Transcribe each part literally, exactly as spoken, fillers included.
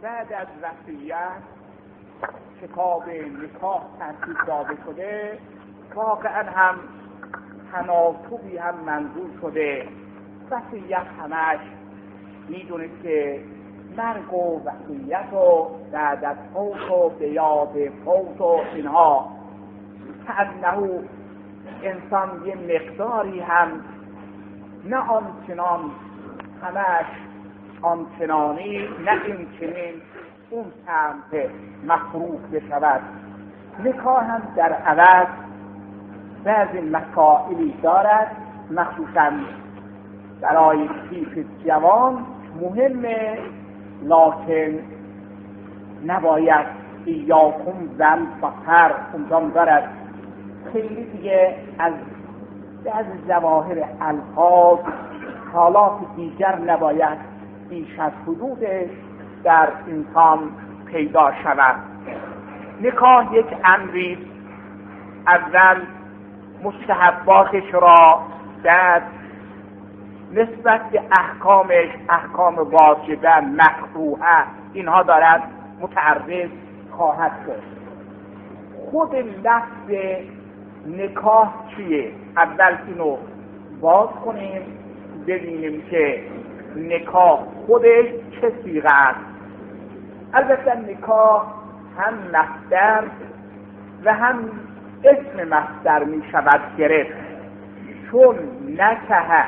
بعد از وصیت کتاب نکاح ترتیب داده شده، واقعا هم تناسبی هم منظور شده. وصیت همش میدونید که مرگ و وصیت و بعد از فوت و بیاد فوت و اینها کأنه انسان یه مقداری هم نه آنچنان همش آنچنانی نه این چنین اون سمت مفروض بشود. نکاح هم در عوض بعضی مسائلی دارد، مخصوصا برای کیف جوان مهمه، لکن نباید ایاکم زن فقر اونجام دارد. خیلی دیگه از بعض ظواهر الفاظ حالات دیگر نباید بیش از حدودش در انسان پیدا شود. نکاح یک امری اول مستحباتش را بعد نسبت به احکامش احکام واجبه مکروهه اینها دارد متعرض خواهد شد. خود لفظ نکاح چیه؟ اول اینو باز کنیم ببینیم که نکاح خودش چه صیغه است. البته نکاح هم مصدر و هم اسم مصدر می شود گرفت، چون نکه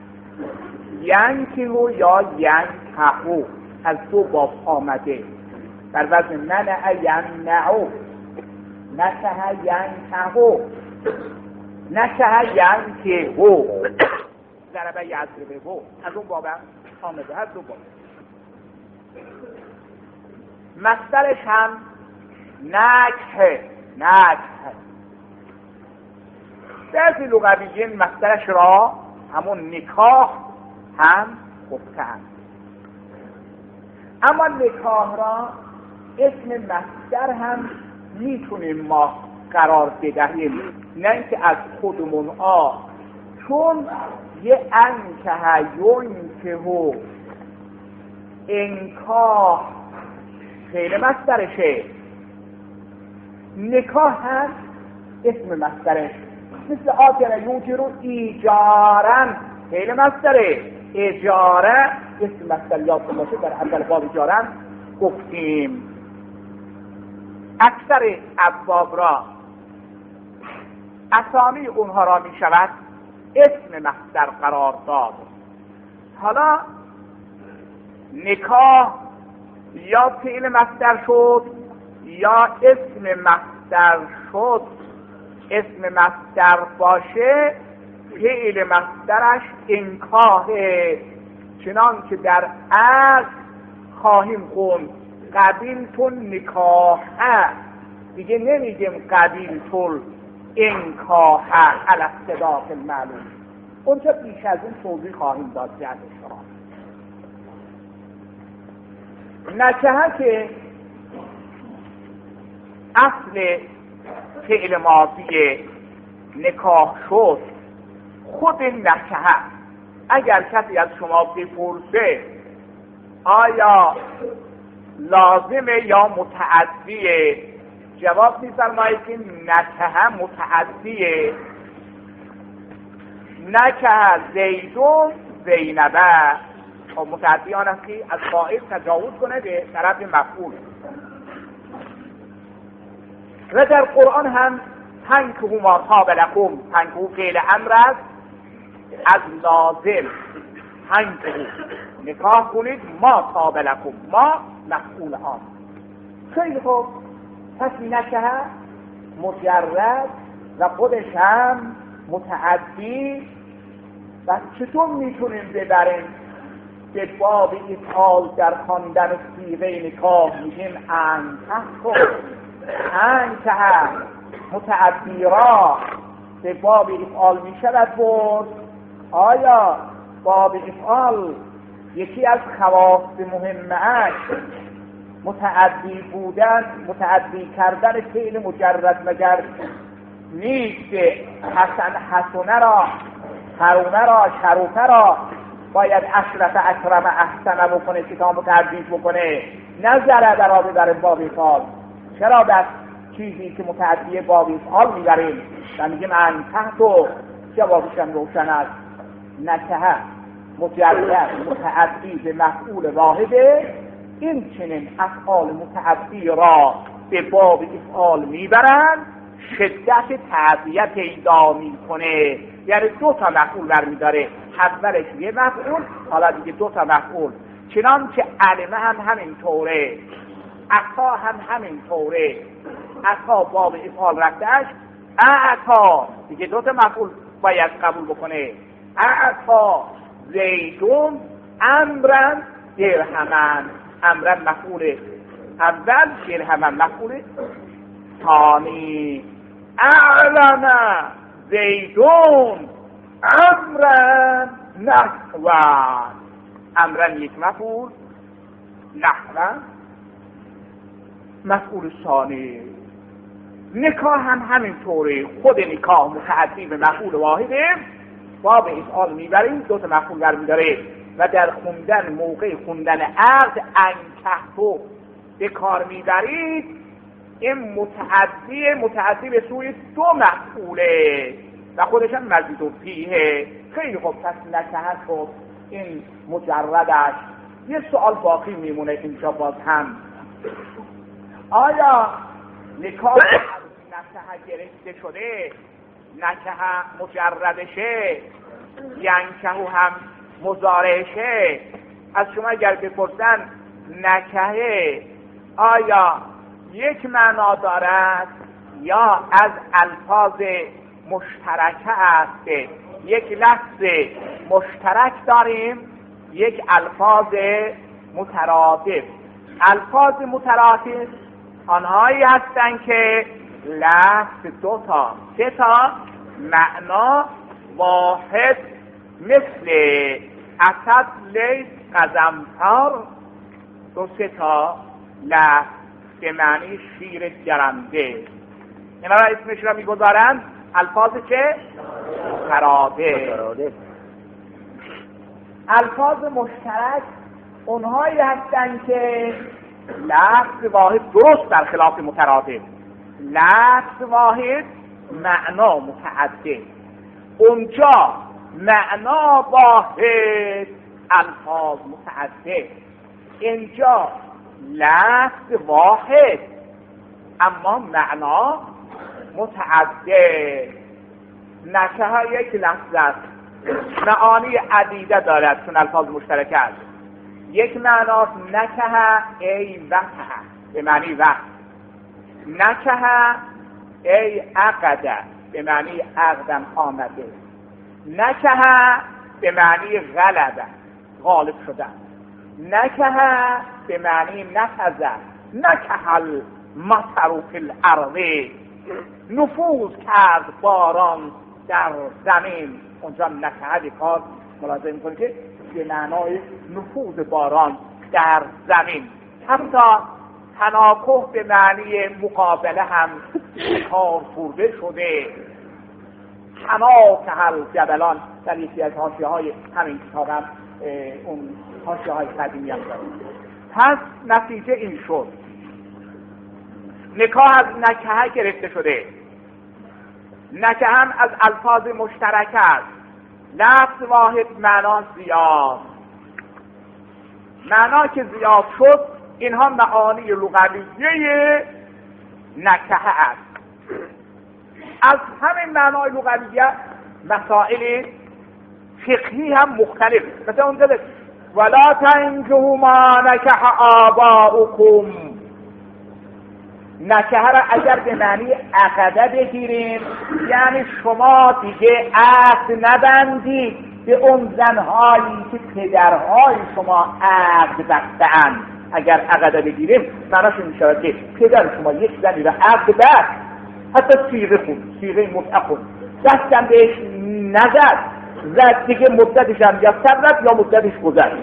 ینکهو یا ینکهو از دو باب آمده در وزن منع ینعو، نکه ینکهو نکه ینکهو ضربه یضربه از اون باب آمده، از دو باب. مصدرش هم نکه نکه بعضی لغویین مصدرش را همون نکاح هم گفتند، اما نکاح را اسم مصدر هم میتونیم ما قرار بدهیم، نه اینکه از خودمون آ، چون یه انکه یونکهو انکاح فعل مصدرشه، نکاح هم اسم مصدرش، مثل آجر یوجرو ایجارن فعل مصدره، اجاره اسم مصدر یاد باشه در اول باب اجارن گفتیم. اکثر ابواب را اسامی اونها را می شود اسم مصدر قرار داد. حالا نکاح یا فعل مصدر شد یا اسم مصدر شد. اسم مصدر باشه فعل مصدرش انکاحه، چنان که در اصل خواهیم خوند قبیلتون نکاحه، دیگه نمیگیم قبیلتون انکاحه علی الصداق المعلوم. اونجا بیش از این توضیح خواهیم داد جهت شما. نکهه که اصل فعل ماضی نکاح شد خود نکهه. اگر کسی از شما بپرسه آیا لازمه یا متعدیه، جواب می‌فرمایید که نکهه متعدیه. نکهه زیدون زینبه، خب متعدی آن است که از فاعل تجاوز کنه به طرف مفعول. و در قرآن هم تنکحوا ما طاب لکم، تنکحوا فعل امر است از لازم، تنکحوا نکاح کنید ما طاب لکم، ما مفعول آن. خیلی خوب، پس نکهه مجرد و خودش هم متعدی. و چطور میتونیم ببریم به باب افعال در خواندن صیغه نکاح؟ میگیم انکحوا، انکحه متعدی را به باب افعال میشود برد. آیا باب افعال یکی از خواص مهمه متعدی بودن، متعدی کردن فعل مجرد مگر نیست؟ حسن حسنه را، حرونه را، شروفه را باید اشرف اکرم احسن بکنه، کتاب ترجیح بکنه، نظره در ببره باب ایصال. چرا در چیزی که متعدی باب ایصال میبریم و میگیم ان تحت جوابشم روشن است، نکه مجرد متعدی به مفعول واحده، این چنین افعال متعدی را به باب افعال میبرند، شدت تعدیت ایدا میکنه، یعنی دو تا مفعول برمیداره، اولش یه مفعول، حالا دیگه دو تا مفعول. چنانچه علمه هم همین طوره، عطا هم همین طوره. عطا باب افعال رفتهش، عطا دیگه دو تا مفعول باید قبول بکنه. عطا زیدون امرن درهمن، امرن مفعول اول، درهمن مفعول ثانی. اعلم زیدون امرن نحوان، امرن یک مفعول، نحوان مفعول ثانی. نکاح هم همین طوره، خود نکاح متعدی به مفعول واحده، باب افعال میبریم، دو تا مفعول برمیداره و در خوندن موقع خوندن عقد انکحتو به کار میبرید. این متعدی متعدی به سوی دو مفعوله و خودش هم مزید و فیه. خیلی خوب، پس نکهت خب این مجردش. یه سوال باقی میمونه اینجا باز هم، آیا نکاح نکه گرفته شده، نکه مجردشه، ینکهو هم مضارعشه؟ از شما اگر بپرسن نکه آیا یک معنا دارد یا از الفاظ مشترکه است؟ یک لفظ مشترک داریم، یک الفاظ مترادف. الفاظ مترادف آنهایی هستند که لفظ دو تا سه تا معنا واحد، مثل اسد لیس قزمتار، دو سه تا لفظ به معنی شیر گرنده. اینا را اسمش را میگذارند الفاظ که مترادف. الفاظ مشترک اونهایی هستند که لفظ واحد، درست در خلاف مترادف، لفظ واحد معنا متعدد. اونجا معنا واحد الفاظ متعدد، اینجا لفظ واحد اما معنا متعدد. نکه ها یک لفظ است، معانی عدیده دارد چون الفاظ مشترک است. یک معناست نکه ای وقع به معنی وقت، نکه ای عقده به معنی عقدم آمده، نکه به معنی غلبه غالب شدن، نکه به معنی نفذه، نکه المطر فی الارض نفوذ کرد باران در زمین. اونجا نکه کار ملاحظه میکنید که به معنای نفوذ باران در زمین. حتی تناکح به معنی مقابله هم کار برده شده. تناکح الجبلان در یکی از حاشیه های همین کتاب هم اون حاشیه های قدیمی هم دارد. پس نتیجه این شد نکاح از نکه گرفته شده. نکه هم از الفاظ مشترک است، لفظ واحد معنا زیاد. معنا که زیاد شد اینها معانی لغویه نکه است. از همین معنای لغویه مسائل فقهی هم مختلف، مثلا اونجا ولا تنکحوا ما نکح آباؤکم، نکه را اگر به معنی عقده بگیریم یعنی شما دیگه عقد نبندید به اون زنهایی که پدرهای شما عقد بسته‌اند. اگر عقده بگیریم معناش این میشه که پدر شما یک زنی را عقد بست، حتی صیغه خون صیغه متعه خون دستم بهش نزد، زد دیگه مدتش هم یا سر رفت یا مدتش گذشت.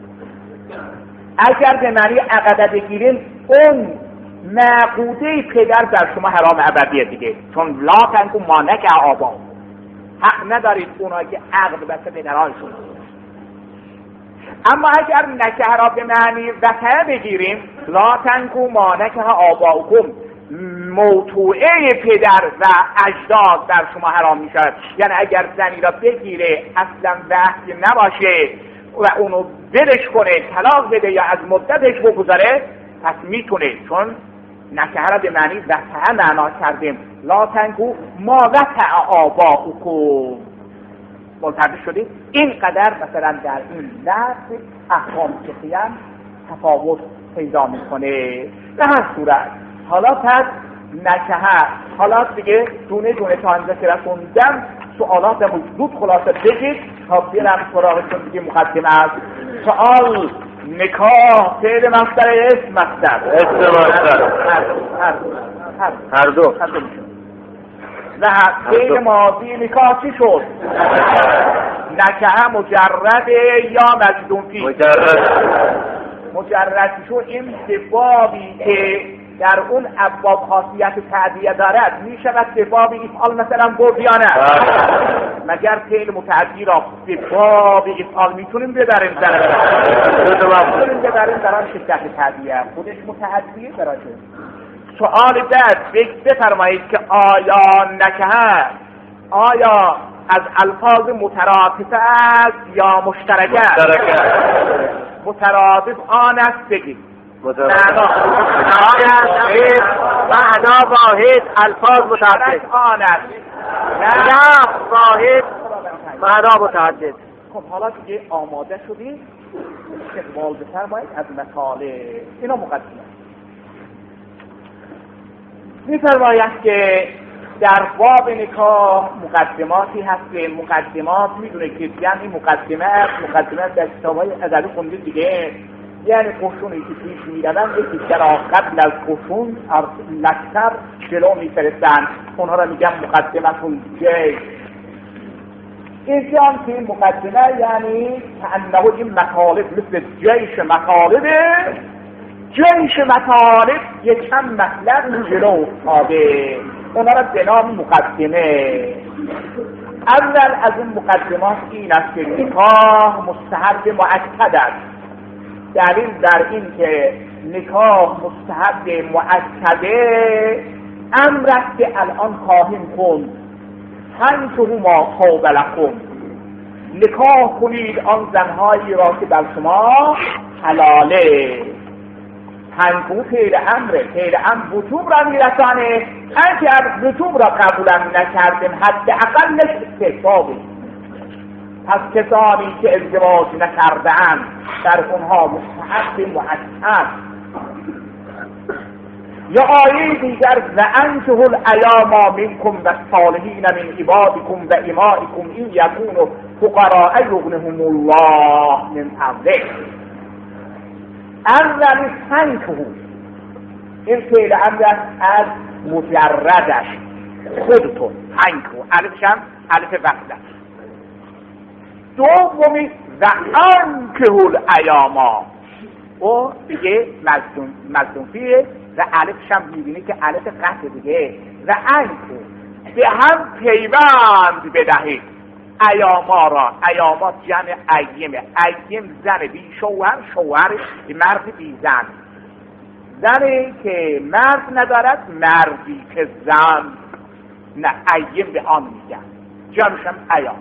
اگر به معنی عقده بگیریم اون معقوده پدر در شما حرام ابدیه دیگه، چون لا تنکحوا ما نکح آباؤکم، حق ندارید اونایی که عقد بسته پدرهای شما. اما اگر نکه را به معنی وطعه بگیریم، لا تنکو ما نکه آباؤکم، موتوعه پدر و اجداد در شما حرام می شود. یعنی اگر زنی را بگیره اصلا وحی نباشه و اونو بدش کنه، طلاق بده یا از مدتش بگذاره، پس میتونه، چون نکه را به معنی وطعه معنا کردیم. لا تنکو ما وطع آباؤکم، ملتبس شدید. اینقدر مثلا در این لفظ احکام فقهی هم تفاوت پیدا میکنه. به هر صورت حالا پس نکه، حالا دیگه دونه دونه تا اینجا که رسوندم سوالات زود خلاصه بگید تا برم سراغتون دیگه مقدمه است. سوال نکاح فعل مصدر اسم مصدر اسم مصدر هر هر هر دو هر دو میشه. و فعل ماضی نکاح چی شد؟ نکه مجرد یا مجزوم فی؟ مجرد. مجرد شو. این بابی که در اون ابواب خاصیت تعدیه دارد می شود به باب افعال مثلا برد یا نه؟ مگر فعل متعدی را به باب افعال میتونیم ببریم در میتونیم ببریم در آن شدت تعدیه خودش متعدیه براشه. سوال بعد بفرمایید که آیا نکه آیا از الفاظ مترادف است یا مشترک است؟ مشترک. مترادف آن است بگید. معنا واحد، الفاظ متعدد. آن است نه واحد، معنا متعدد. خب حالا دیگه آماده شدید استقبال بفرمایید از مطالب. اینا مقدمه. می‌فرماید که در باب نکاح مقدماتی هست که مقدمات میدونه که یعنی مقدمه مقدمه در کتاب‌های ادبی خوندید دیگه، یعنی قشونی که پیش می‌روند یکی چرا قبل از قشون لشکر جلو می‌فرستن، اونها را میگن مقدمتون جیش. اینجا هم که این مقدمه یعنی کأنه این مطالب مثل جیش مطالبه، جیش مطالب یک چند مطلب جلو افتاده، اونا را به نام مقدمه. اول از این مقدمات این است که نکاح مستحب مؤکد است. دلیل در این که نکاح مستحب مؤکده امر است که الان خواهیم کن تنکحوا ما طاب لکم، نکاح کنید آن زنهایی را که بر شما حلاله. تنکحوا فعل امره، فعل امر وجوب را میرسانه. اگر وجوب را قبول نکردیم حداقلش استحبابه. پس کسانی که ازدواج نکرده‌اند در اونها مستحب مؤکد. یا آیه دیگر و انکحوا الایام منکم و الصالحین من عبادکم و امائکم این یکونوا فقراء یغنیهم الله من فضله. اول تنکحوا این فعل امر از مجردش خودتون تنکحوا، الفش هم الف وصل است. دومی و انکحوا الایاما، او دیگه مظلوم مظلومیه و الفش هم میبینی که الف قطع دیگه. و انکحوا به هم پیوند بدهید ایاما را. ایاما جمع ایمه، ایم زن بی شوهر، شوهر مرد بی زن، زنی که مرد ندارد، مردی که زن نه، ایم به آن میگن، جمعشم ایاما.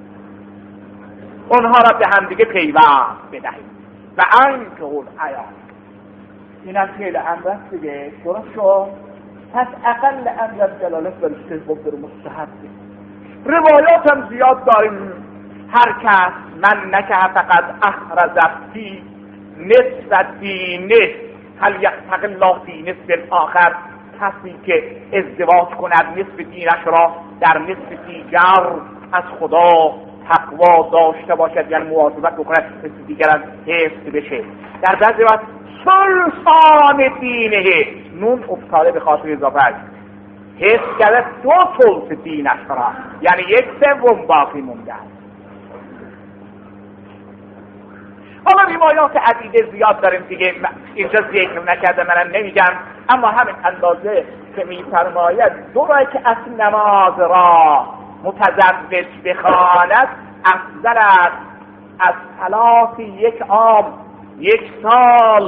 اونها را به هم دیگه پیوند بدهید و انکحوا الایام. این از فعل امر است دیگه، درست شد؟ پس اقل امر از دلالت بر استحباب در مستحب. روایات هم زیاد داریم. هر کس من نکه فقط احرز فی نصف دینه هل یتق الله فی نصف آخر، کسی که ازدواج کند نصف دینش را در نصف دیگر از خدا تقوا داشته باشد، یعنی مواظبت بکند نصف دیگر از حفظ بشه. در بعضی وقت سلطان دینه، نون افتاده به خاطر اضافه است، حفظ کرده دو ثلث دینش را، یعنی یک سوم باقی مونده است. حالا روایات عدیده زیاد داریم دیگه، اینجا ذکر نکرده منم نمیگم، اما همین اندازه که میفرماید دو رکعت نماز را متزوج بخواند افضل است از طلاق یک عام یک سال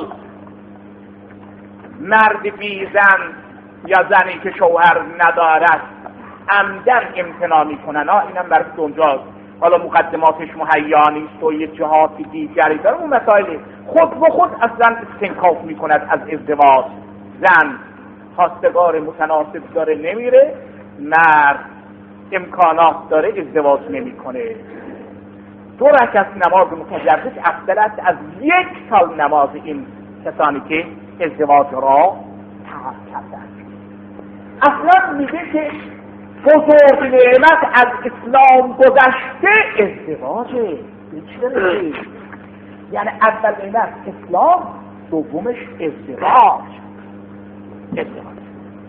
مرد بی زن یا زنی که شوهر ندارد عمدن امتناع میکنن، ها اینم برای اونجاست. حالا مقدماتش مهیا نیست و یه جهات دیگری داره، اون مسائل خود به خود اصلا استنکاف میکند از ازدواج. زن خواستگار متناسب داره نمیره، مرد امکانات داره ازدواج نمیکنه. دو رکعت نماز متجرد افضل است از یک سال نماز این کسانی که ازدواج را ترک کردند. اصلا میگه که بزرگ نعمت از اسلام گذشته ازدواجه. چرا؟ یعنی اول نعمت اسلام، دومش ازدواج. ازدواج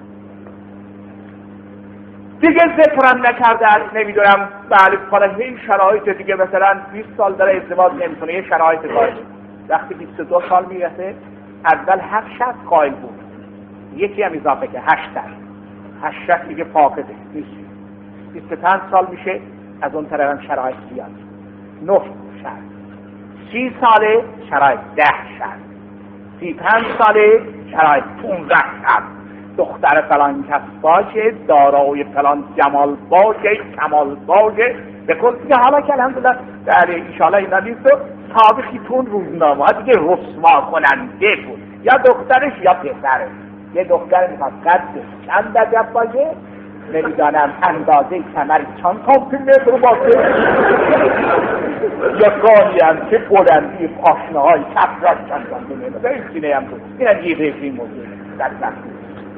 دیگه ذکرم نکرده است، نمیدونم بله حالا این شرایط دیگه، مثلا بیست سال داره ازدواج نمیکنه، یه شرایط داره، وقتی بیست و دو سال میرسه اول هفت شرط قائل بود، یکی هم اضافه که هشت شرط هشت شرط دیگه فاقده نیست. بیست و پنج سال میشه از اون طرف هم شرایط زیاد، نه شرط. سی ساله شرایط ده شرط، سی پنج ساله شرایط پونزده شرط. دختر فلان کس باشه، دارای فلان جمال باشه، کمال باشه، به کل دیگه. حالا که الحمدلله در ایشالا اینا نیست و سابقی تون روزنامه ها دیگه رسوا کننده بود، یا دخترش یا پسرش. یه دختر میخواد قدش چند عجب باشه، نمیدانم اندازه کمر چند سانتیمتر باشه، یا گاهی هم که بلندی پاشنه های چپ راست چند سانتیمتر، این سینه هم بود. این هم یه رژیم موضوع در وقتی.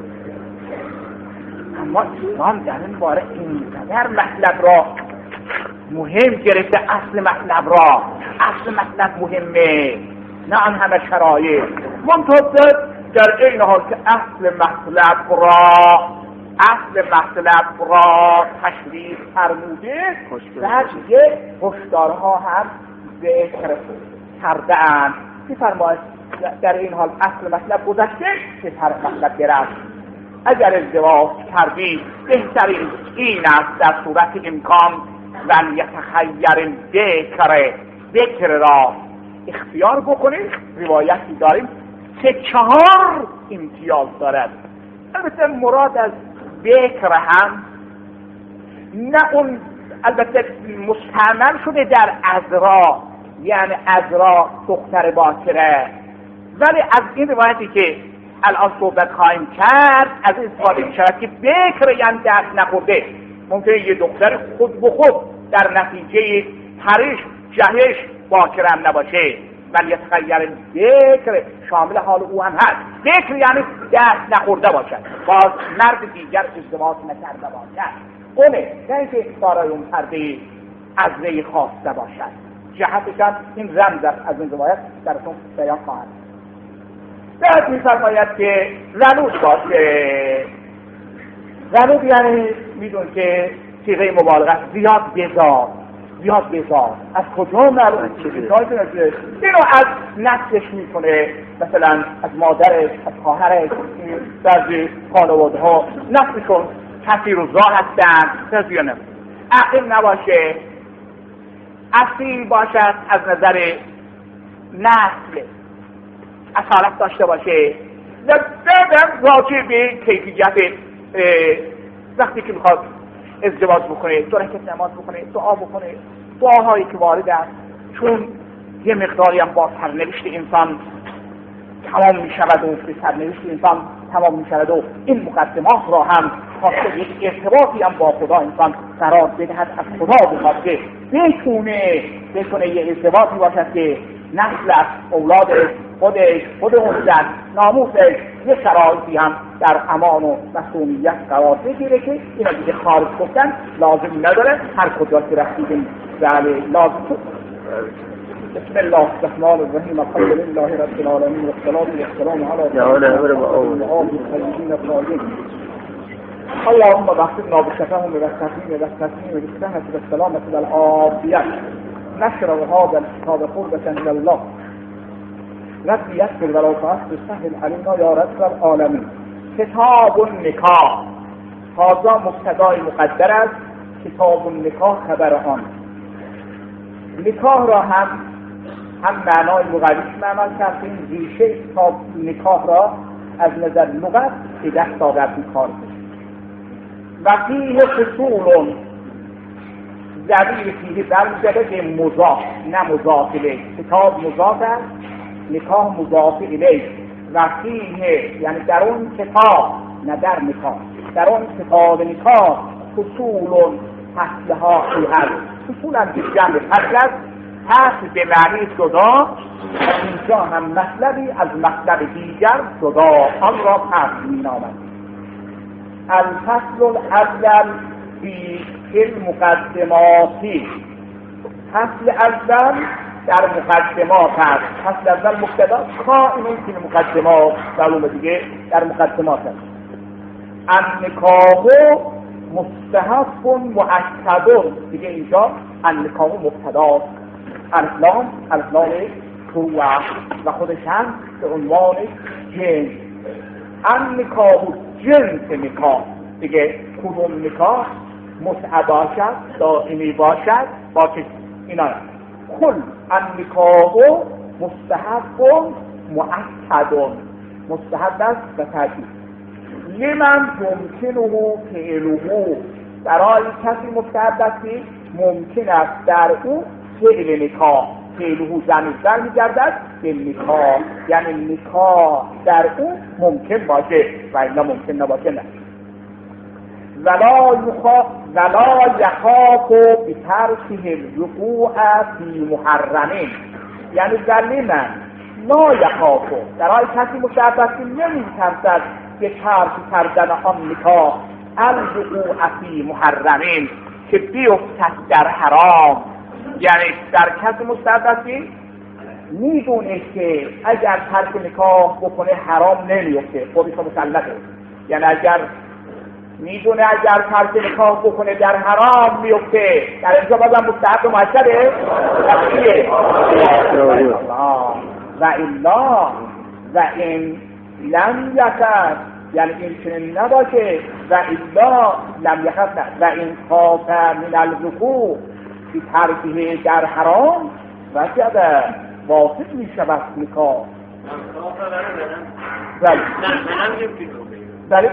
اما اسلام در این باره اینقدر مطلب را مهم گرفته، اصل مطلب را، اصل مطلب مهمه، نه آن همه شرایط. منتظر در این حال که اصل مطلب را اصل مطلب را تشریح فرموده، در یه هشدارها هم ذکر کرده‌اند. می‌فرماید در این حال اصل مطلب گذشته که هر مطلب گرفت. اگر ازدواج کردی بهترین این است در صورت امکان ون یتخیر ذکر ذکر را اختیار بکنید. روایتی داریم که چهار امتیاز دارد. البته مراد از ذکر هم نه اون البته مستعمل شده در عذرا، یعنی عذرا دختر باکره، ولی از این روایتی که الان صحبت خواهیم کرد از این استفاده می شود که بکر یعنی دست نخورده. ممکنه یه دختر خود به خود در نتیجه پرش جهش باکرم نباشه، ولی یتخیر بکر شامل حال او هم هست. بکر یعنی دست نخورده باشد، باز مرد دیگر ازدواج نکرده باشد. اونه نه اینکه برای اون پرده از وی خواسته باشد. جهتش هم این رمز از این روایت درتون بیان خواهد. بعد می‌فرماید که زنود باشه. زنود یعنی میدون که صیغه مبالغه زیاد بزار، زیاد بزار. از کجا معلومه چه بزاری کنه؟ اینو از نسلش میکنه، مثلا از مادرش، از خواهرش. بعضی خانواده‌ها نسلشون کثیر و زا هستن، تزیانه عقل نباشه، اصیل باشد از نظر نسل، اصالت داشته باشه. و بعدم راجع به کیفیت وقتی که میخواد ازدواج بکنه، دو رکعت نماز بکنه، دعا بکنه، دعاهایی که وارد است، چون یه مقداری هم با سرنوشت انسان تمام میشود و به سرنوشت انسان تمام میشود و این مقدمات را هم خواسته یک ارتباطی هم با خدا انسان قرار بدهد، از خدا بخواد که بتونه بتونه یه ارتباطی باشد که نسل از اولادش، خودش، خود اون زن، ناموسش یه شرایطی هم در امان و مسئولیت قرار بگیره که اینا دیگه خارج گفتن لازم نداره، هر کجا که رفتیدیم بله لازم شد. بسم الله الرحمن الرحیم، الحمد لله رب العالمین و الصلاة والسلام علی رسول الله. اللهم بحثنا بالتفاهم والتفهيم والتسليم بالسهلة والسلامة والعافية. نشر هذا الكتاب قربة إلى الله. رب يسر ولا تعسر سهل علينا يا رب العالمين. کتاب النکاح، هذا مبتدای مقدر است. کتاب النکاح خبر آن. نکاح را هم هم معنای لغویش عمل کردیم، ریشه تا نکاح را از نظر لغت به دست آوردیم کار کنیم. و فیه فصول ضمیر فیه برمیگرده به مضاف، نه مضاف الیه. کتاب مضاف است، نکاح مضاف الیه. و فیه یعنی در اون کتاب، نه در نکاح، در اون کتاب نکاح فصول فصلها فی هست. فصول هم جمع فصل است، فصل به معنی جدا، اینجا هم مطلبی از مطلب دیگر جدا، آن را فصل می‌نامند. الفصل الاول فی المقدماتی، فصل اول در مقدمات است. فصل اول مبتدا کائن فی المقدمات، معلومه دیگه در مقدمات است. النکاح مستحب مؤکد، دیگه اینجا النکاح مبتدا، الاسلام الاسلام فروع و خودش هم به عنوان جنس. النکاح جنس نکاح، دیگه کدوم نکاح متعه باشد، دائمی باشد، باشه اینا نه. کل النکاح مستحب مؤکد، مستحب است و تاکید. لمن یمکنه فعله، برای کسی مستحب است که ممکن است در او فعل نکاح، فعله زمین در می‌گردد به نکاح، یعنی نکاح در او ممکن باشه و الا ممکن نباشه نه. ولا یخاف ولا یخاف بترکه الوقوع فی محرمین، یعنی در لمن لا یخاف، برای کسی مستحب است که نمی‌ترسد که ترک کردن آن نکاح الوقوع فی محرمین، که بیفتد در حرام. یعنی در کسی مستحب است که میدونه که اگر ترک نکاح بکنه حرام نمیفته، خودش مسلطه. یعنی اگر میدونه اگر ترک نکاح بکنه در حرام میفته، در اینجا بازم مستحب و مؤکده و الا و این لم یکن، یعنی این چنین نباشه و الا لم یکن و این خاف من الوقوع که ترکه در حرام و جده واقف می شود نکاح. بله بله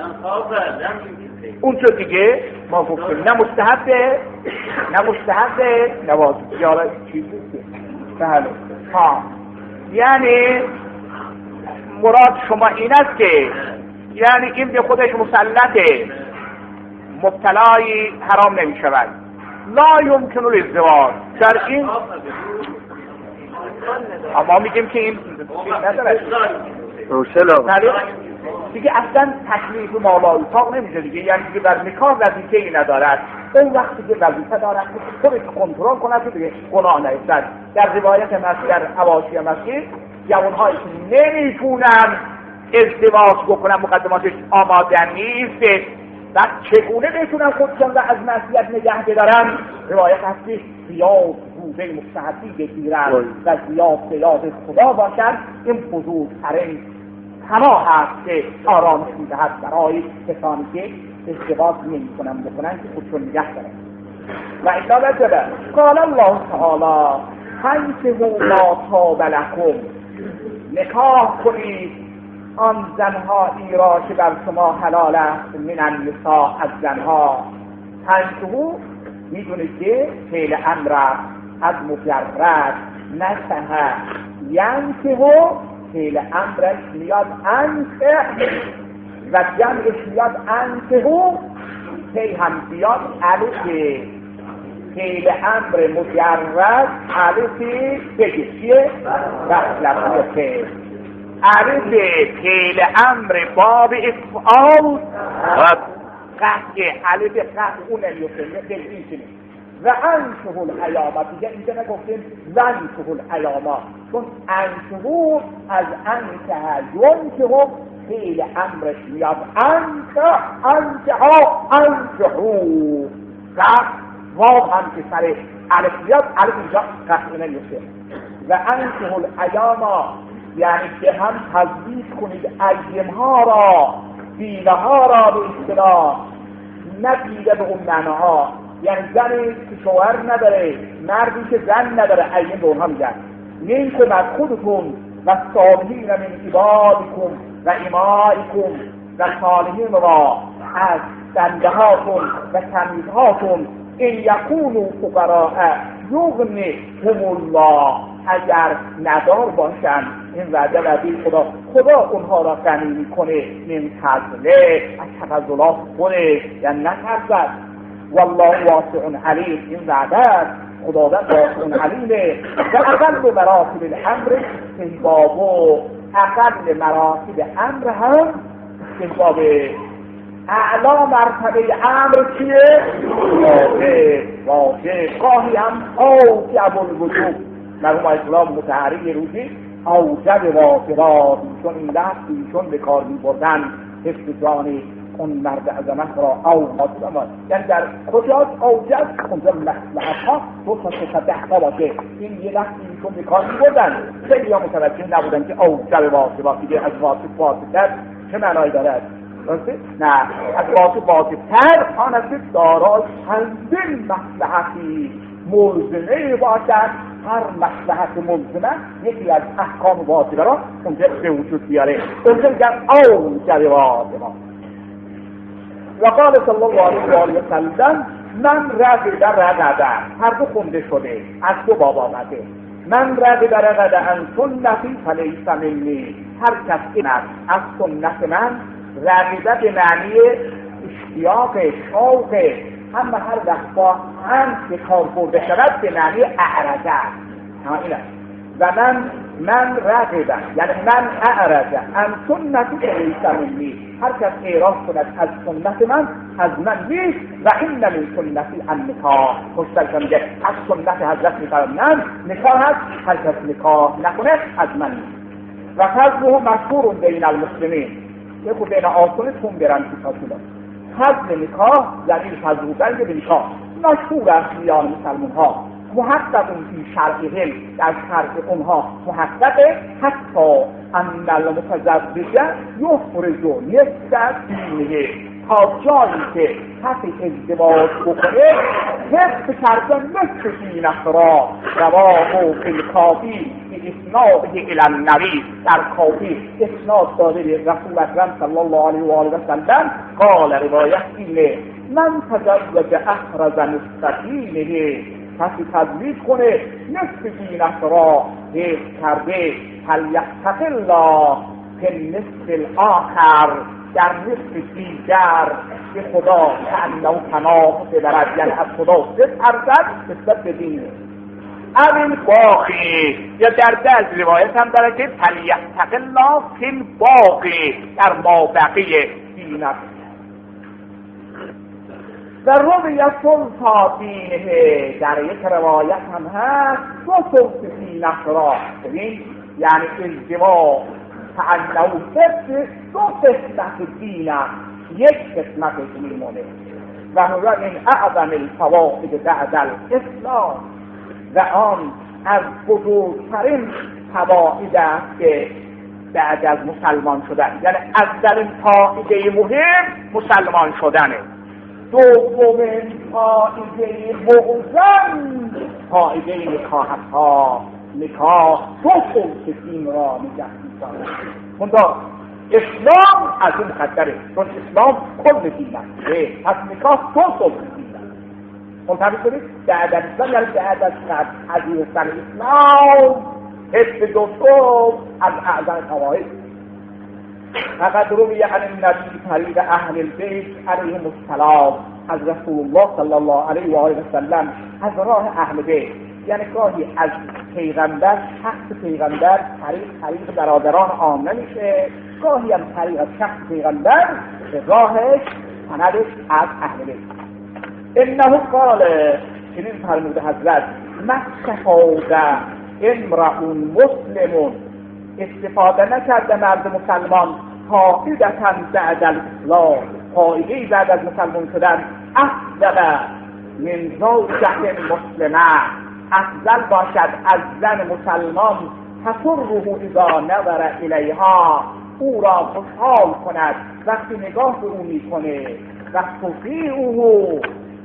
اون چو دیگه ما گفتیم نه مستحبه نه مستحبه نه واجب، یارا چیزی که بله ها، یعنی مراد شما این است که یعنی این به خودش مسلطه، مبتلای حرام نمی شود. لا یمکن الازدواج، در این اما میگیم که این نداره دیگه اصلا تکلیف مولا اتاق نمیشه دیگه، یعنی دیگه بر نکاح وظیفه ای ندارد. اون وقتی که وظیفه دارد که خودش کنترل کند دیگه گناه نیفتد. در روایت مسیح در حواشی مسیح جوانهایی که نمیتونن ازدواج بکنن مقدماتش آماده نیست و چگونه بتونن خودشان را از معصیت نگه بدارن، روایت هستی زیاد روزه مستحبی بگیرن و زیاد زیاد خدا باشن. این بزرگترین پناه هست که آرامش میدهد برای کسانی که ازدواج نمی‌کنن بکنن که خودشون نگه دارن. و الا وجبه قال الله تعالی فانکحوا ما طاب لکم، نکاح کنید آن زنهایی را که بر شما حلال است من النساء، از زنها. فانکحوا میدونید که فعل امر از مجرد نسه ینکحوا، فعل امرش میاد انکح و جمعش میاد انکحوا، فی هم بیاد الف فعل امر مجرد الفی بگید چیه؟ رفت فعل عرض فعل امر باب افعال قطع علف قطع اون نمیفته بگید چیه؟ و انکحوا الایام، دیگه اینجا نگفتیم و انکحوا الایام، چون انکحوا از انکح ینکحوا فعل امرش میاد انکح انکحا انکحوا، واو هم که سر الف میاد الف اینجا قطع نمیفته. و انکحوا الایام یعنی که هم تزویج کنید ایمها را، بیوه ها را به اصطلاح، نه بیوه به اون معناها، یعنی زنی که شوهر نداره، مردی که زن نداره، این دو هم میگن منکم از خودتون و صالحین من عبادکم و امائکم و صالحین و از بنده هاتون و تمیزهاتون این یکونوا فقراء یغنیهم الله، اگر ندار باشن این وعده وعده خدا خدا اونها را غنی میکنه من فضله، از تفضلات خودش، یعنی نترسد. والله واسع علیم، این وعده خداوند واسع علیمه. و اقل مراتب الامر استحباب، و اقل مراتب امر هم استحباب. اعلا مرتبه امر چیه؟ واجب. واجب گاهی هم اوجب الوجوب، مرحوم اسلام متحری روزی اوجب واجبات، چون این لحظ ایشون به کار می بردن حفظ جان اون مرد عظمت را او واجب، یعنی در کجاست اوجب؟ اونجا مصلحت ها دو تا سه تا ده تا باشه. این یه لحظ ایشون به کار می بردن، خیلی ها متوجه نبودن که اوجب واجبات دیگه از واجب واجبتر چه معنایی دارد؟ نه، از واجب واجبتر آن است که دارای چندین مصلحتی ملزمه باشد. هر مصلحت ملزمه یکی از احکام واجبه را اونجا به وجود بیاره، اونجا میگن اوجب واجبات. و قال صلی الله علیه و سلم من رغب رغب، هر دو خونده شده از دو باب آمده، من رغب رغب عن سنتی فلیس منی، هر کس این از سنت من رغبت به معنی اشتیاق، شوق، اما هر وقت با هم به کار برده شود به معنی اعرضه. ها اینه. و من من رغبه، یعنی من اعرضه عن سنتی فلیس منی، هر کس اعراض کند از سنت من از من نیست. و این من سنتی النکاح، خوشتر میگه از سنت حضرت میفرمایند نکاح هست، هر کس نکاح نکنه از من نیست. و فضله مشهور بین المسلمین، یه خود بین آسانه تون برن که تاشولا فضل نکاح، یعنی فضل بلگه به نکاح مشهور است میان مسلمان ها، محقق فی شرعهم، در شرع اونها محققه، حتی ان المتزوجه یفرج نصف دینه، تا جایی که کسی ازدواج بکنه حفظ کرده نصف دینش را. رواه فی الکافی به اسناده الی النبی، در کافی اسناد داده به رسول اکرم صلی الله علیه و آله و سلم قال، روایت اینه من تزوج احرز نصف دینه، کسی تزویج کنه نصف دینش را حفظ کرده، فلیتق الله فی النصف الاخر، در نصف دیگر به خدا کانه تناقض برد، یعنی از خدا بترسد نسبت به دین. امین باقی، یا در بعض روایت هم داره که فلیتق الله فی الباقی، در ما بقیه دینش. و رویت سلطا دینه، در یک روایت هم هست دو سلط دینش را، ببین یعنی ازدواج فانه حفظ دو قسمت دینه، یک قسمت میمونه. و هو این اعظم الفواید بعد الاسلام، و آن از بزرگترین فواید است که بعد از مسلمان شدن، یعنی اولین فایده مهم مسلمان شدنه. دومین فایده معظم فایده نکاح ها، نکاح دو سلط دین را نگه می‌دارد. منتها اسلام از این خطره، چون اسلام کل دین است، پس نکاح دو سلط دین است. منتبه کنید بعد از اسلام، یعنی بعد از عزیزتن اسلام حفظ دو سلط از اعظم فواید. فقد روی عن النبی طریق اهل البیت علیهم السلام، از رسول الله صلی الله علیه و آله و سلم از راه اهل بیت، یعنی گاهی از پیغمبر، شخص پیغمبر طریق طریق برادران عامه میشه، گاهی هم طریق از شخص پیغمبر به راهش سندش از اهل بیت. انه قال، چنین فرموده حضرت مستفاده امرئ مسلم، استفاده نکرده مرد مسلمان فائدةً بعد الاسلام، فائده‌ای بعد از مسلمان شدن، افضل من زوجة مسلمه، افضل باشد از زن مسلمان، تسره اذا نظر الیها، او را خوشحال کند وقتی نگاه به او میکنه، و تطیعه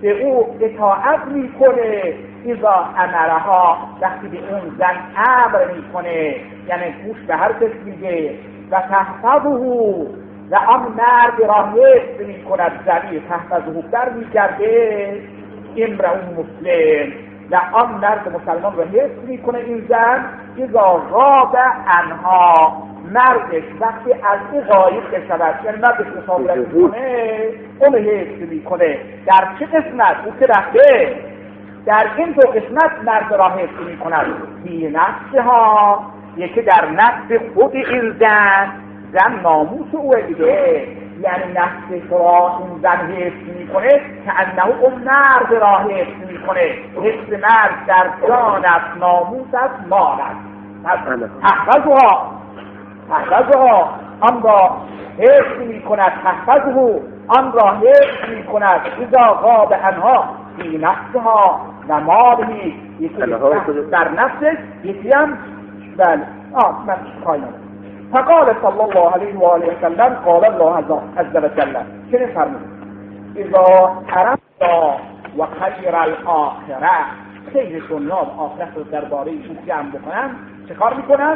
به او اطاعت میکنه اذا امرها وقتی به اون زن امر میکنه، یعنی گوش به هر کس میده، و تحفظه و آن مرد را حفظ میکند، زمیر تحفظه در میگرده امرأ مسلم، و آن مرد مسلمان را حفظ میکنه این زن اذا غاب عنها، مردش وقتی از این غایب بشود، یعنی مردش مسافرت میکنه اون حفظ میکنه. در چه قسمت؟ او که رفته در این دو قسمت مرد را حفظ میکند. فی نفسها، یکی در نفس خود این زن، زن ناموس او دیگه، یعنی نفسش را این زن حفظ میکنه که انه اون مرد را حفظ میکنه. حفظ مرد در جان است، ناموس است، مال است. تحفظها تحفظها آن را حفظ میکند، تحفظه آن را حفظ میکند اذا غاب عنها فی نفسها و ماله، یکی در نفسش، یکی هم بله آه من خواهیم. فقال صلی الله علیه و آله و سلم قال الله عز و جل، چنین فرمود اذا عرفنا و خیر الاخره، خیر دنیا و آخرت رو درباره این جمع بکنن، چه کار میکنن؟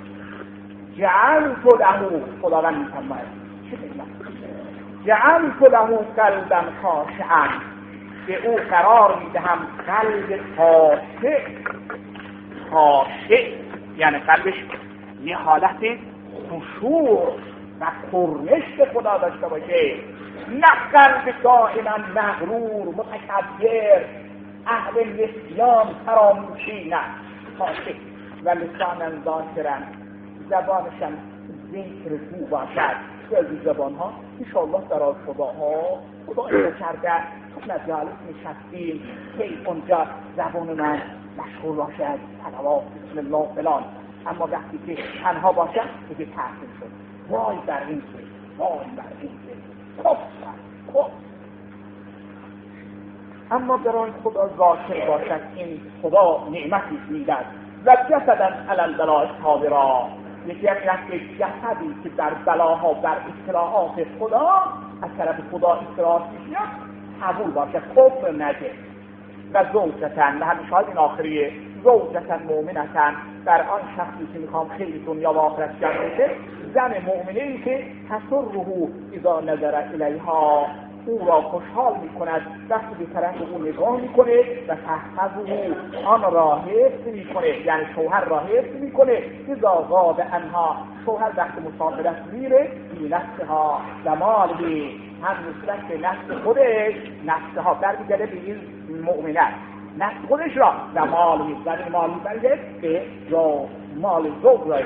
جعلت له، خداوند میفرماید چه میگن؟ جعلت له قلبا خاشعا، به او قرار میدهم قلب خاشع. خاشع یعنی قلبش یه حالت خشوع و پرنش به خدا داشته باشه، نه قلب دائما مغرور متکبر اهل نسیان فراموشی، نه خاشع. و لسانا ذاکرا، زبانشم ذکر تو باشد. تو از این زبان ها انشاءالله در آن خداها خدا اینو کرده، تو مجالس نشستیم که اونجا زبان من مشغول باشد صلوات بسم الله فلان، اما وقتی که تنها باشد دیگه تحصیل شد. وای بر این که وای بر این که کفر کفر. اما در آن خدا ذاکر باشد، این خدا نعمتی میدهد. و جسدا علی البلاء صابرا، یکی از جسدی که در بلاها بر ابتلاءات خدا از طرف خدا ابتلاءات میشود قبول باشه، کفر نده. و زوجتن، و همیشه این آخریه، زوجتن مؤمنتن، در آن شخصی که میخوام خیلی دنیا و آخرت جمع بشه، زن مؤمنه‌ای که تسره اذا نظر الیها، او را خوشحال میکند وقتی به طرف او نگاه میکنه، و تحفظه آن را حفظ میکنه، یعنی شوهر را حفظ میکنه اذا غاب عنها، شوهر وقت مسافرت میره بی نفسها و ماله، هم نسبت به نفس خودش، نفسها برمیگرده به این مؤمنت، نفس خودش را و مالی، و مالی برگرده به مال زوج را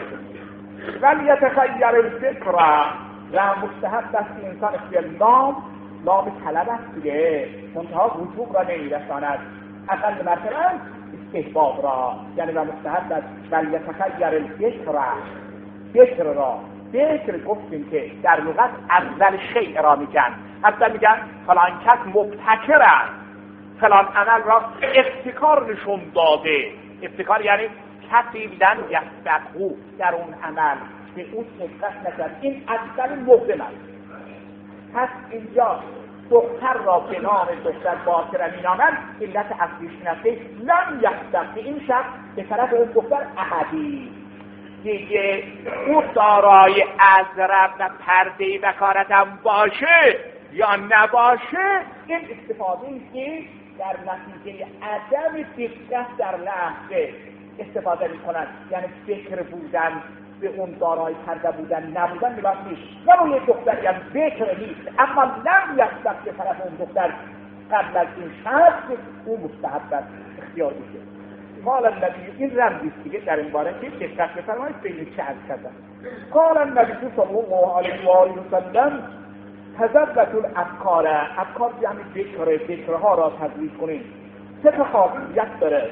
ولی یتخیر الفکر، و مستحب است که انسان اختیار نام نام طلب است دیگه، منتها وجوب را نمیرساند، اقل مثلا استحباب را، یعنی و مستحب است ولی یتخیر الفکر، فکر را. فکر گفتیم که در لغت اول شیء را میگن، اول میگن فلان کس مبتکر است، فلان عمل را ابتکار نشون داده. ابتکار یعنی کسی لم یسبقه، در اون عمل به اون دقت نکرد، این اول مقدم است. پس اینجا دختر را به نام دختر باکره مینامند، علت اصلیش نفسه لم یسبقه، این شخص به طرف اون دختر احدی دیگه او دارای ازرق و پرده بکارتم باشه یا نباشه، این استفاده است که در نتیجه عدم دقت در لحظه استفاده می کنند، یعنی فکر بودن به اون دارای پرده بودن نبودن لباس نیست. ولو یک دختری هم فکر نیست اما لم یسبق به طرف اون دختر قبل از این شخص، اون مستحب است اختیار میشه. قال النبی، این رمزیست دیگه در این باره که دقت بفرمایید بین چه عرض کردن. قال النبی صلی الله علیه و آله و سلم تزوجوا الافکار، افکار یعنی فکر، فکرها را تزویج کنید. سه تا خاصیت داره.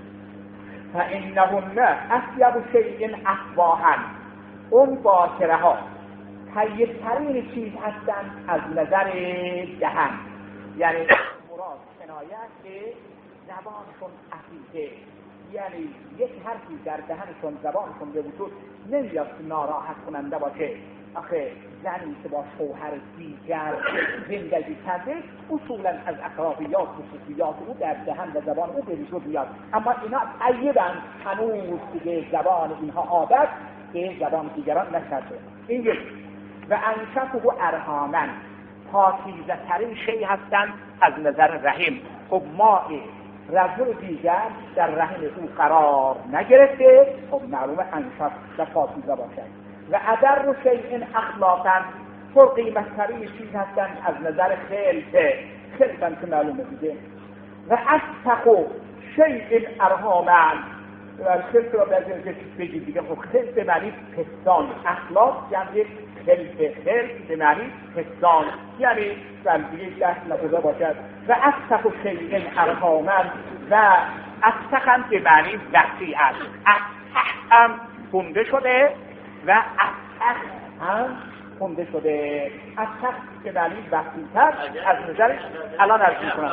فانهن اطیب شیء افواها، اون باکره ها طیب‌ترین چیز هستند از نظر دهن، یعنی مراد کنایت به زبانشون عفیفه، یعنی یک حرفی در دهنشون زبانشون به وجود نمیاد ناراحت کننده باشه. آخه زنی که با شوهر دیگر زندگی کرده اصولا از اخلاقیات و خصوصیات او در دهن و زبان او به وجود میاد، اما اینا عیبن هنوز دیگه زبان اینها عادت به زبان دیگران نکرده. این یک. و انشفه ارحامن، پاکیزه ترین شی هستند از نظر رحم. خب ماء رجل دیگر در رحم او قرار نگرفته، خب معلومه انشف و پاکیزه باشد. و ادر شیء اخلاقا، پر قیمت ترین چیز هستند از نظر خلقه، خلقا که معلومه دیگه. و اصدق شیء ارحامن، و خلق را در بگید دیگه، خب خلق به معنی پستان، اخلاق یعنی خلق، خلق به معنی پستان، یعنی در دیگه دست نفذه باشد. و اصدق شیء ارحامن، و اصدق هم به معنی وسیع است، اصدق هم خونده شده و اصدق هم خونده شده. اصدق به معنی وسیع‌تر از نظرش الان عرض می‌کنم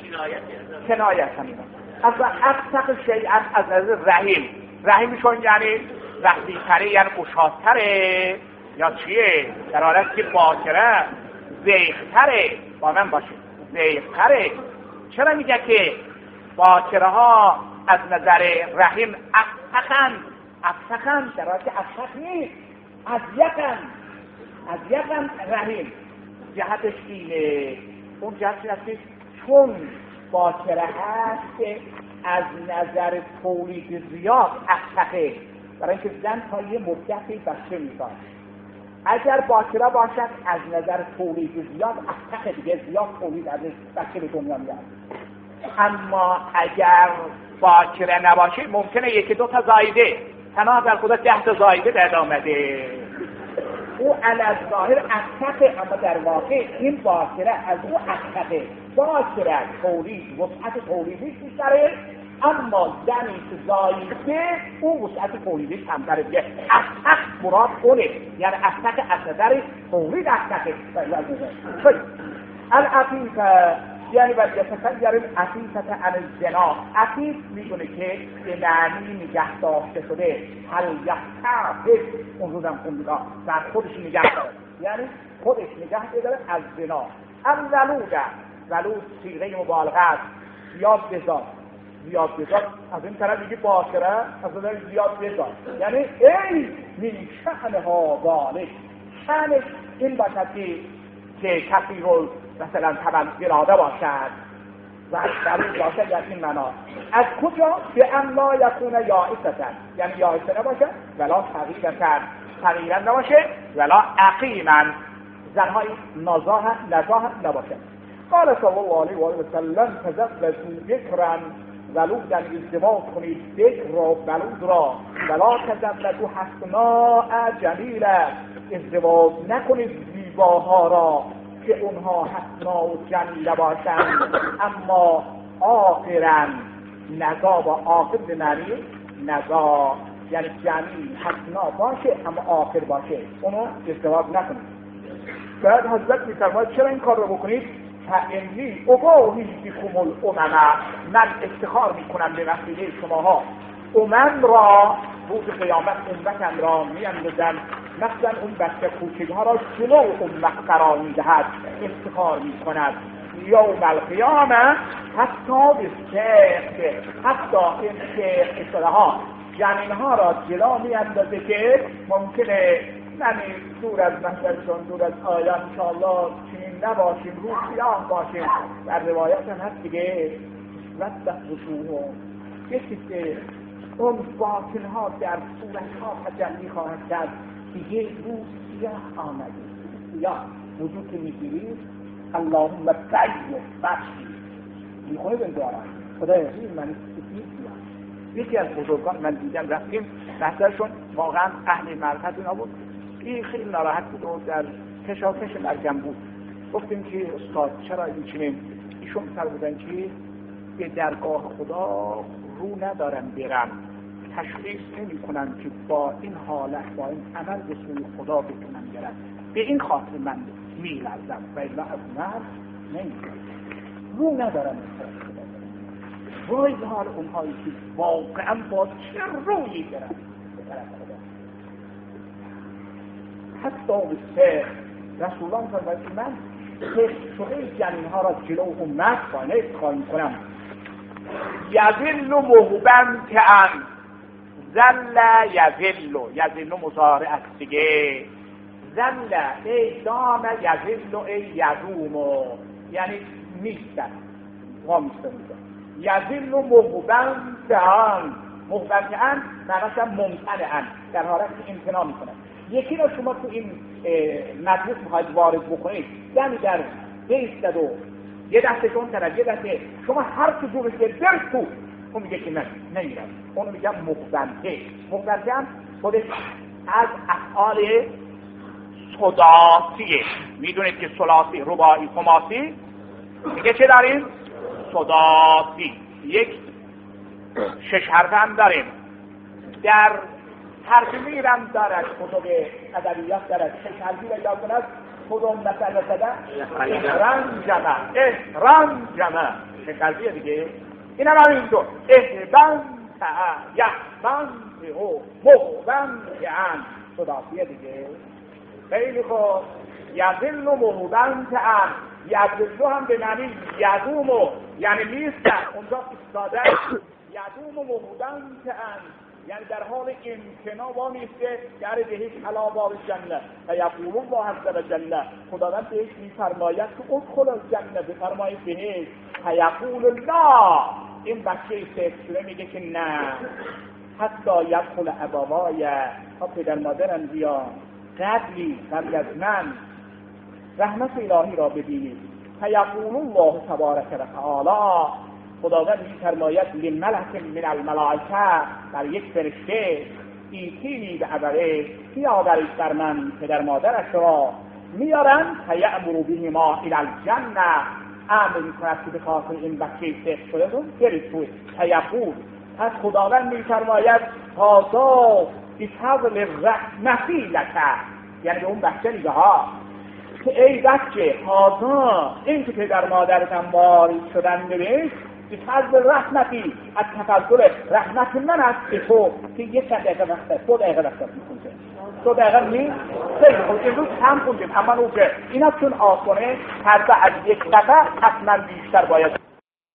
کنایت هم اینا. از اصدق شیئا از نظر رحم، رحمشون یعنی وسیع‌تره، یعنی گشادتره، یا چیه؟ در حالت که باکره زیغ‌تره، با من باشه زیغ‌تره. چرا میگه که باکره ها از نظر رحم اصدقن؟ اصدقن در حالت که اصدق نیست، از یکن از یکن رحم. جهتش اینه، اون جهتش هستش چون باکره هست که از نظر تولید زیاد اصدقه، برای اینکه زن تا یه مدتی بچه می‌خواد. اگر باکره باشد از نظر تولید زیاد اصدقه دیگه، زیاد تولید از بچه به دنیا میاد. اما اگر باکره نباشه ممکنه یکی دو تا زایده، تنها در خدا ده تا زایده در آمده، او علی ظاهر اصدقه، اما در واقع این باکره از او اصدقه. باکره تولید وسعت تولیدیش بیشتره، اما زنی که زایده او وسعت تولیدیش کمتره. دیگه اصدق مراد اونه، یعنی اصدق از نظر تولید اصدقه. العفیفه یعنی باید یتخیر العفیفه عن الزنا، عفیف میدونه که به معنی نگه داشته شده، هل یحتفظ، اون روزم خوندگاه در خودش نگه داره، یعنی خودش نگه داره از زنا. الولوده، ولود صیغه مبالغه است، زیاد بزاد، زیاد بزاد از این طرف میگه باکره از این طرف زیاد بزاد، یعنی ای من شأنها بالغ، شأنش این باشد که کسی رو مثلا طبعا اراده باشد و اشتری باشد، در این معنا. از کجا؟ به ان لا یکون یائسةً، یعنی یائسه نباشد، ولا صغیرةً، صغیرا نباشه، ولا عقیما، زنهای نزاح نزاح نباشد. قال صلی الله علیه و آله و سلم تزوجوا ذکرا، ولودا ازدواج کنید ذکر را، ولود را، ولا تزوجوا حسناء جمیلا، ازدواج نکنید زیباها را که اونها حسنا و جمیله باشند، اما آخرن نزا، با آخر به معنی نزا یعنی جمیل حسنا باشه اما آخر باشه، اونو ازدواج نکنید. بعد حضرت می‌فرماید چرا این کار رو بکنید؟ فإنی أباهی بکم الأمم، من افتخار میکنم به وسیله شماها امم را، روز قیامت امتم را میاندازم، مثلا اون بچه کوچک‌ها را جلو امت قرار میدهد، افتخار میکند یوم القیامه حتی به شیخ، حتی این شیخ اصلاحا جنینها را جلو میاندازه که ممکنه نمی دور از مثلشون، دور از آیان انشاءالله چنین نباشیم، روح سیاه باشیم. در روایت هم هست دیگه وضح وجوههم، یکی که اون باطنها در صورتها تجلی خواهد کرد، دیگه روح سیاه آمده، سیاه وجود که میگیرید اللهم بید بخشی میخونه به دارم خدای این من سفید بیاد. یکی از بزرگان من دیدم رفتیم مثلشون واقعا اهل معرفت اینا بود، این خیلی ناراحت بود و در کشاکش مرگم بود. گفتیم که استاد چرا این چنین؟ ایشون فرمودن که به درگاه خدا رو ندارم برم، تشخیص نمی کنم که با این حالت با این عمل به سوی خدا بتونم برم، به این خاطر من می لرزم و الا از من نمی رو ندارم. وای حال اونهایی که واقعا با چه رویی برم به طرف خدا. حتی به رسولان فرمود که من شده جنینها را جلو امت خانه خواهیم کنم. یذل مهبن که ان زل یذل یذل مضارع است دیگه. زل ای دام یذل ای یدوم، یعنی نیستن ها میستن یذل مهبن که ان مهبن که ان معنیش هم ممتنعن، در حالت که امتناع میکنن. یکی رو شما تو این مجلس میخواید وارد بکنید، یعنی در بیستد و یه دسته اون طرف یه دسته شما هر چه جورش که در تو اون میگه که نه نمیرم، اونو میگم مخبنته. مخبنته هم خودش از افعال صداتیه. میدونید که ثلاثی، رباعی، خماسی میگه چه داریم؟ صداتی. یک شش حرف هم داریم. در ترجمه هم دارد، کتب ادبیات دارد شش حرفی پیدا کند. کدوم مثلا صدا رنجمه رنجمه شش حرفیه دیگه. این هم همینطور اهبن تعا یحبن تهو مهبن تعن صداتیه دیگه. خیلی خوب. یذل مهبن تعن یذل هم به معنی یدومو، یعنی نیستن اونجا استاده. یدوم مهبن تعن یعنی در حال امتناع با نیسته در بهش علا باب جنه و یقول الله عز وجل خداوند بهش میفرماید که ادخل الجنه، بفرمایید بهش. و یقول الله این بچه سکسوله میگه که نه، حتی یدخل ابوای تا پدر مادرم بیا قبلی قبل از من رحمت الهی را ببینید. و یقول الله تبارک و تعالی خداوند می‌فرماید لملک من الملائکه، در یک فرشته ایتینی به عبره بیاورید بر من پدر مادرش را. میارن فیأمر بهما الی الجنه، امر می‌کند که به خاطر این بچه سخت شده رو برید توی. فیقول پس خداوند می‌فرماید هذا بفضل الرحمتی لک، یعنی به اون بچه میگه ها که ای بچه هذا این که پدر مادرتم وارد شدن ببین بفضل رحمتی، از تفضل رحمت من است که تو که یک دقیقه وقت دو دقیقه وقت میکنه دو دقیقه می خیلی خوب امروز هم خوندیم اما اون که اینا چون آسانه هر از یک دفعه حتما بیشتر باید